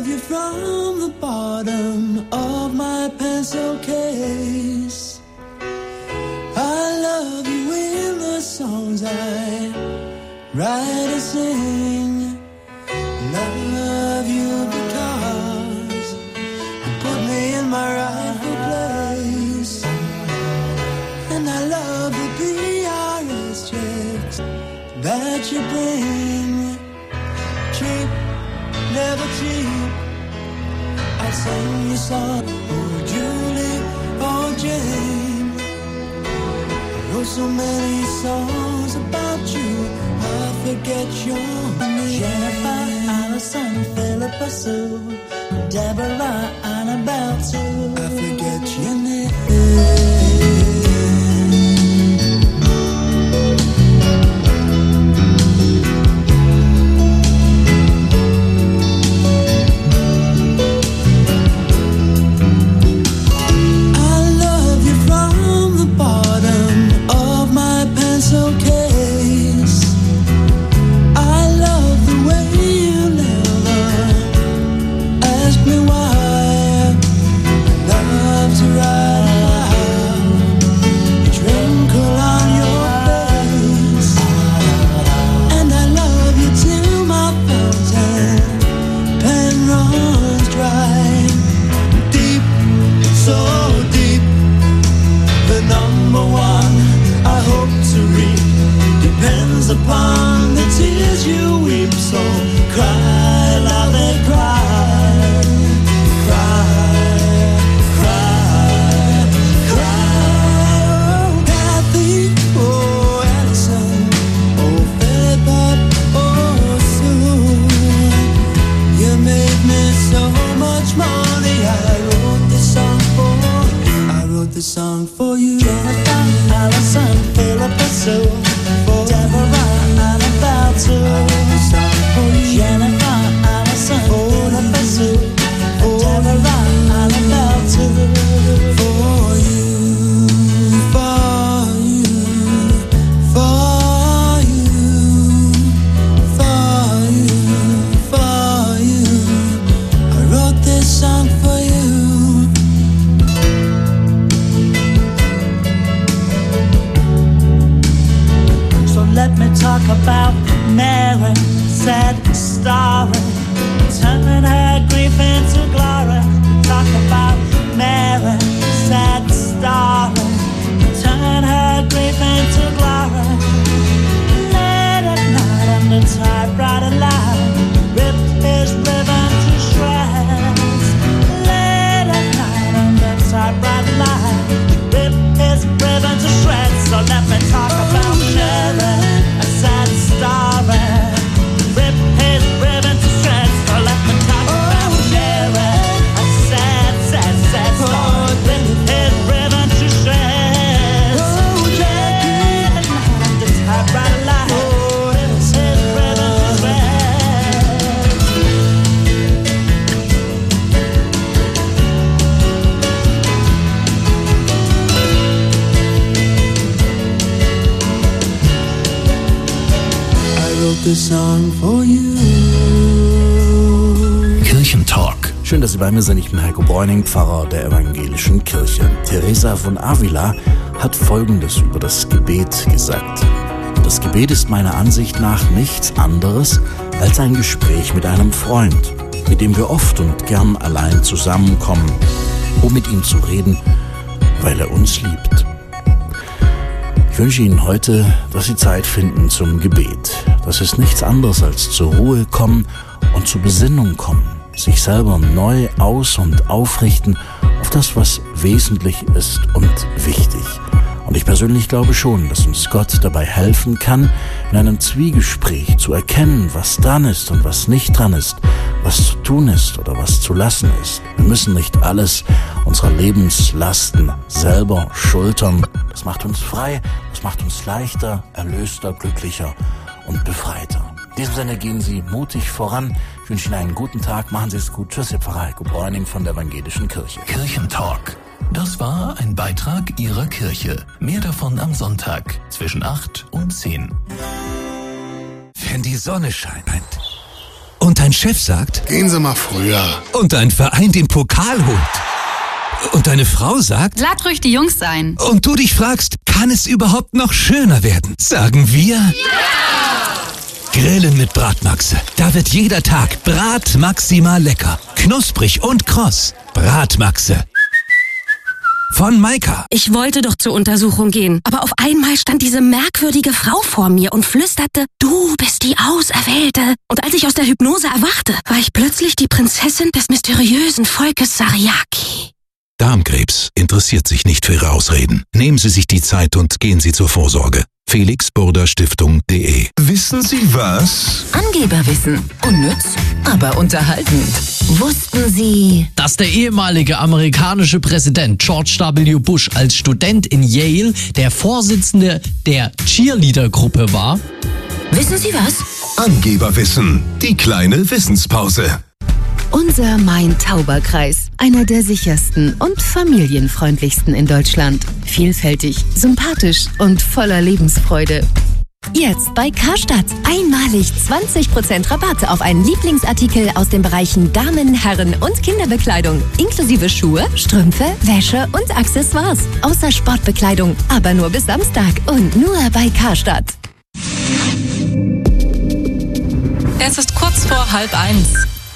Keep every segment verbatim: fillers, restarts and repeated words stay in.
love you from the bottom of my pencil case. I love you in the songs I write and sing. Love you because you put me in my rightful place. And I love the P R S checks that you bring. Cheap, never cheap. I'll sing you song, oh Julie, oh Jane. I wrote so many songs about you, I forget your name. Jennifer, Allison, Philippa Sue, Deborah, Annabelle too. I forget your name. Upon the tears you weep, so cry, love and cry, cry, cry, cry. Oh, Kathy, oh, Allison, oh, Philippa, oh, Sue, you made me so much money. I wrote this song for, I wrote this song for you. Jennifer, Allison, Philippa Sue, Jennifer, Allison, Philippa Sue, Deborah, Annabelle too. For you, for you, for you, for you, for you. I wrote this song for you. So let me talk about Mary, sad story, turning her grief into glory. Talk about Mary, sad story, turning her grief into glory. Late at night under typewriter line, ripped his ribbon to shreds. Late at night under typewriter line, ripped his ribbon to shreds. So let me talk about Mary, a sad story. This song for you. Kirchentalk. Schön, dass Sie bei mir sind. Ich bin Heiko Bräuning, Pfarrer der Evangelischen Kirche. Teresa von Avila hat Folgendes über das Gebet gesagt. Das Gebet ist meiner Ansicht nach nichts anderes als ein Gespräch mit einem Freund, mit dem wir oft und gern allein zusammenkommen, um mit ihm zu reden, weil er uns liebt. Ich wünsche Ihnen heute, dass Sie Zeit finden zum Gebet. Das ist nichts anderes als zur Ruhe kommen und zur Besinnung kommen, sich selber neu aus- und aufrichten auf das, was wesentlich ist und wichtig. Und ich persönlich glaube schon, dass uns Gott dabei helfen kann, in einem Zwiegespräch zu erkennen, was dran ist und was nicht dran ist, was zu tun ist oder was zu lassen ist. Wir müssen nicht alles unserer Lebenslasten selber schultern. Das macht uns frei, das macht uns leichter, erlöster, glücklicher und befreiter. In diesem Sinne gehen Sie mutig voran. Ich wünsche Ihnen einen guten Tag. Machen Sie es gut. Tschüss, Ihr Pfarrer Heiko Bräuning von der Evangelischen Kirche. Kirchentalk. Das war ein Beitrag Ihrer Kirche. Mehr davon am Sonntag zwischen acht und zehn. Wenn die Sonne scheint Und dein Chef sagt, gehen Sie mal früher. Und dein Verein den Pokal holt. Und deine Frau sagt, lasst ruhig die Jungs sein. Und du dich fragst, kann es überhaupt noch schöner werden? Sagen wir... Ja! Grillen mit Bratmaxe. Da wird jeder Tag Brat maximal lecker. Knusprig und kross. Bratmaxe. Von Maika. Ich wollte doch zur Untersuchung gehen, aber auf einmal stand diese merkwürdige Frau vor mir und flüsterte, du bist die Auserwählte. Und als ich aus der Hypnose erwachte, war ich plötzlich die Prinzessin des mysteriösen Volkes Sariaki. Darmkrebs interessiert sich nicht für Ihre Ausreden. Nehmen Sie sich die Zeit und gehen Sie zur Vorsorge. felix burda stiftung punkt de. Wissen Sie was? Angeberwissen. Unnütz, aber unterhaltend. Wussten Sie, dass der ehemalige amerikanische Präsident George W. Bush als Student in Yale der Vorsitzende der Cheerleader-Gruppe war? Wissen Sie was? Angeberwissen. Die kleine Wissenspause. Unser Main-Tauber-Kreis, einer der sichersten und familienfreundlichsten in Deutschland. Vielfältig, sympathisch und voller Lebensfreude. Jetzt bei Karstadt. Einmalig zwanzig Prozent Rabatt auf einen Lieblingsartikel aus den Bereichen Damen-, Herren- und Kinderbekleidung. Inklusive Schuhe, Strümpfe, Wäsche und Accessoires. Außer Sportbekleidung, aber nur bis Samstag und nur bei Karstadt. Es ist kurz vor halb eins.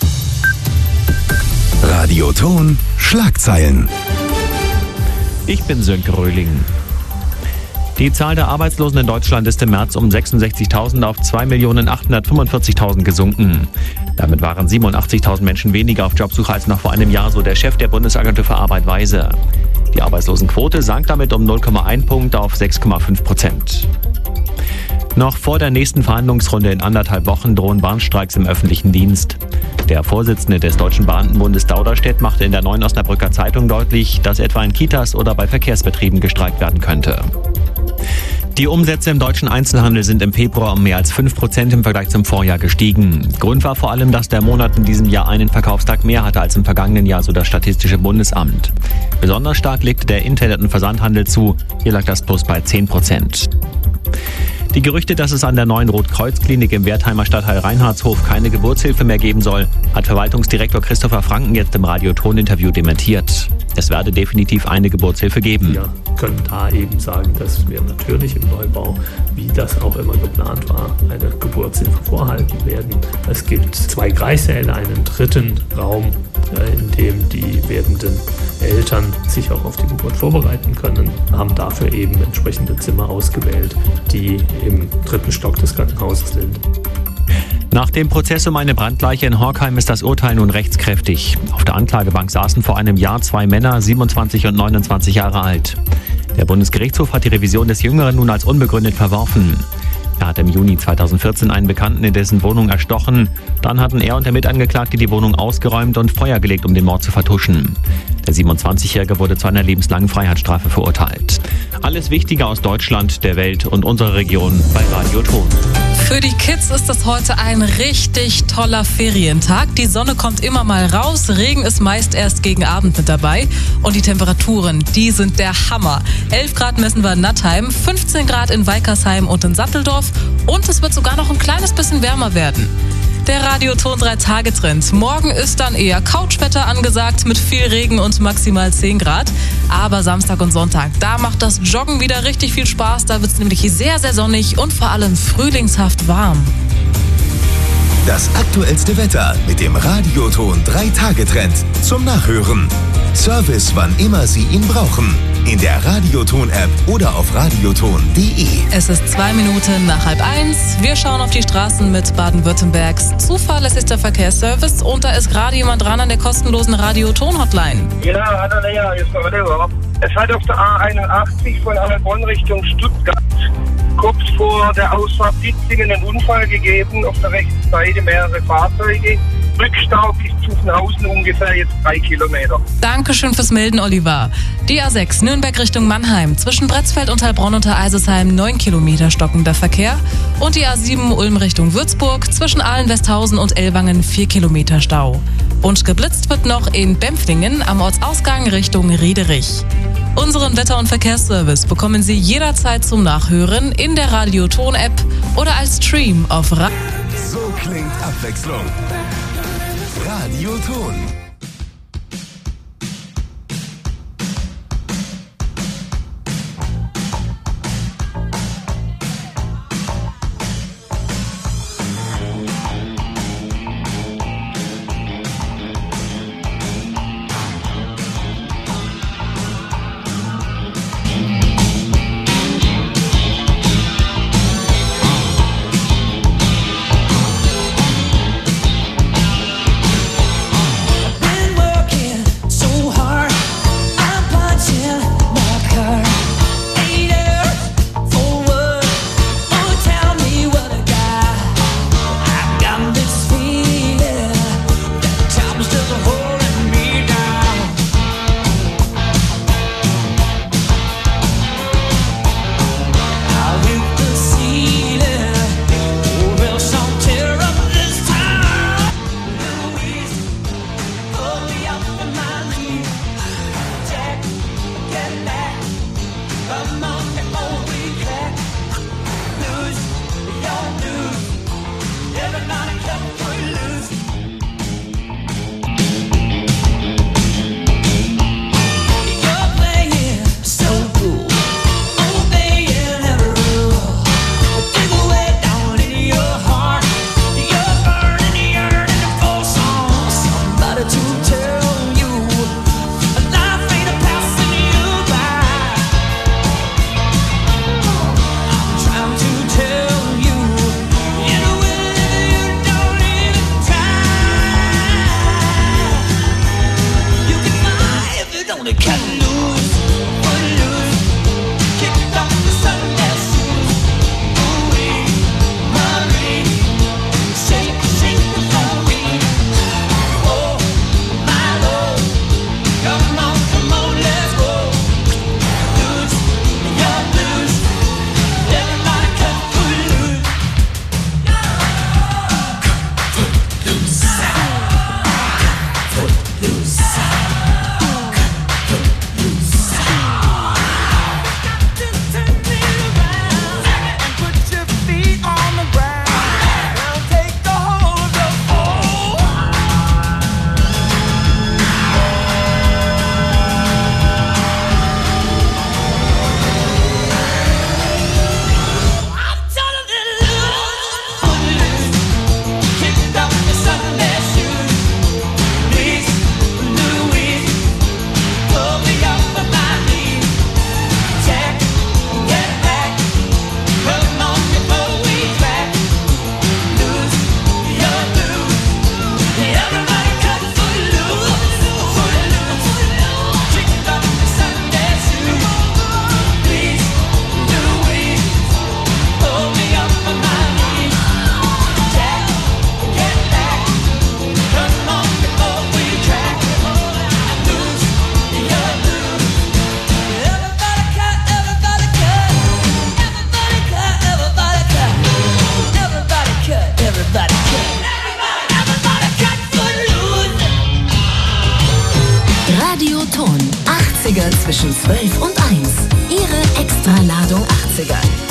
Radioton Schlagzeilen. Ich bin Sönke Röhling. Die Zahl der Arbeitslosen in Deutschland ist im März um sechsundsechzigtausend auf zwei Millionen achthundertfünfundvierzigtausend gesunken. Damit waren siebenundachtzigtausend Menschen weniger auf Jobsuche als noch vor einem Jahr, so der Chef der Bundesagentur für Arbeit Weise. Die Arbeitslosenquote sank damit um null Komma eins Punkt auf sechs Komma fünf Prozent. Noch vor der nächsten Verhandlungsrunde in anderthalb Wochen drohen Warnstreiks im öffentlichen Dienst. Der Vorsitzende des Deutschen Beamtenbundes Dauderstedt machte in der Neuen Osnabrücker Zeitung deutlich, dass etwa in Kitas oder bei Verkehrsbetrieben gestreikt werden könnte. Die Umsätze im deutschen Einzelhandel sind im Februar um mehr als fünf Prozent im Vergleich zum Vorjahr gestiegen. Grund war vor allem, dass der Monat in diesem Jahr einen Verkaufstag mehr hatte als im vergangenen Jahr, so das Statistische Bundesamt. Besonders stark legte der Internet- und Versandhandel zu. Hier lag das Plus bei zehn Prozent. Die Gerüchte, dass es an der neuen Rotkreuz-Klinik im Wertheimer Stadtteil Reinhardshof keine Geburtshilfe mehr geben soll, hat Verwaltungsdirektor Christopher Franken jetzt im Radio-Ton-Interview dementiert. Es werde definitiv eine Geburtshilfe geben. Wir können da eben sagen, dass wir natürlich im Neubau, wie das auch immer geplant war, eine Geburtshilfe vorhalten werden. Es gibt zwei Kreissäle, einen dritten Raum, in dem die werdenden Eltern sich auch auf die Geburt vorbereiten können, haben dafür eben entsprechende Zimmer ausgewählt, die im dritten Stock des Krankenhauses sind. Nach dem Prozess um eine Brandleiche in Horkheim ist das Urteil nun rechtskräftig. Auf der Anklagebank saßen vor einem Jahr zwei Männer, siebenundzwanzig und neunundzwanzig Jahre alt. Der Bundesgerichtshof hat die Revision des Jüngeren nun als unbegründet verworfen. Er hat im Juni zweitausendvierzehn einen Bekannten in dessen Wohnung erstochen. Dann hatten er und der Mitangeklagte die Wohnung ausgeräumt und Feuer gelegt, um den Mord zu vertuschen. Der siebenundzwanzigjährige wurde zu einer lebenslangen Freiheitsstrafe verurteilt. Alles Wichtige aus Deutschland, der Welt und unserer Region bei Radio Ton. Für die Kids ist es heute ein richtig toller Ferientag. Die Sonne kommt immer mal raus, Regen ist meist erst gegen Abend mit dabei. Und die Temperaturen, die sind der Hammer. elf Grad messen wir in Nattheim, fünfzehn Grad in Weikersheim und in Satteldorf. Und es wird sogar noch ein kleines bisschen wärmer werden. Der Radioton drei Tage Trend. Morgen ist dann eher Couchwetter angesagt mit viel Regen und maximal zehn Grad. Aber Samstag und Sonntag, da macht das Joggen wieder richtig viel Spaß. Da wird es nämlich sehr, sehr sonnig und vor allem frühlingshaft warm. Das aktuellste Wetter mit dem Radioton drei Tage Trend zum Nachhören. Service, wann immer Sie ihn brauchen. In der Radioton-App oder auf radioton punkt de. Es ist zwei Minuten nach halb eins. Wir schauen auf die Straßen mit Baden-Württembergs zuverlässigster Verkehrsservice. Und da ist gerade jemand dran an der kostenlosen Radioton-Hotline. Ja, hallo, ja, jetzt mal weiter. Es hat auf der A einundachtzig von Heilbronn Richtung Stuttgart kurz vor der Ausfahrt Ditzingen einen Unfall gegeben. Auf der rechten Seite mehrere Fahrzeuge. Rückstau bis Zuffenhausen ungefähr jetzt drei Kilometer. Dankeschön fürs Melden, Oliver. Die A sechs Nürnberg Richtung Mannheim. Zwischen Bretzfeld und Heilbronn unter Eisesheim neun Kilometer stockender Verkehr. Und die A sieben Ulm Richtung Würzburg. Zwischen Aalen, Westhausen und Ellwangen vier Kilometer Stau. Und geblitzt wird noch in Bempflingen am Ortsausgang Richtung Riederich. Unseren Wetter- und Verkehrsservice bekommen Sie jederzeit zum Nachhören in der Radioton-App oder als Stream auf Ra- So klingt Abwechslung. Radioton. Radioton, achtziger zwischen zwölf und eins. Ihre Extraladung achtziger.